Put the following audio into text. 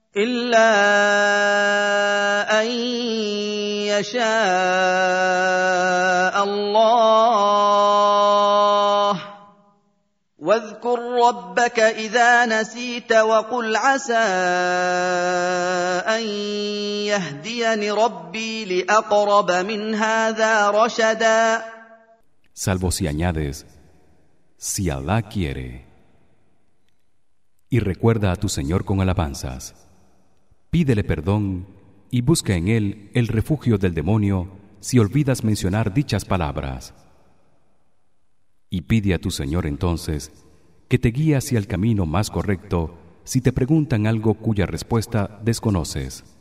إلا أن يشاء الله واذكر ربك إذا نسيت وقل عسى أن يهديني ربي لأقرب من هذا رشدا. Salvo si añades, si Alá quiere. Y recuerda a tu Señor con alabanzas. Pídele perdón y busca en él el refugio del demonio si olvidas mencionar dichas palabras. Y pide a tu Señor entonces que te guíe hacia el camino más correcto si te preguntan algo cuya respuesta desconoces.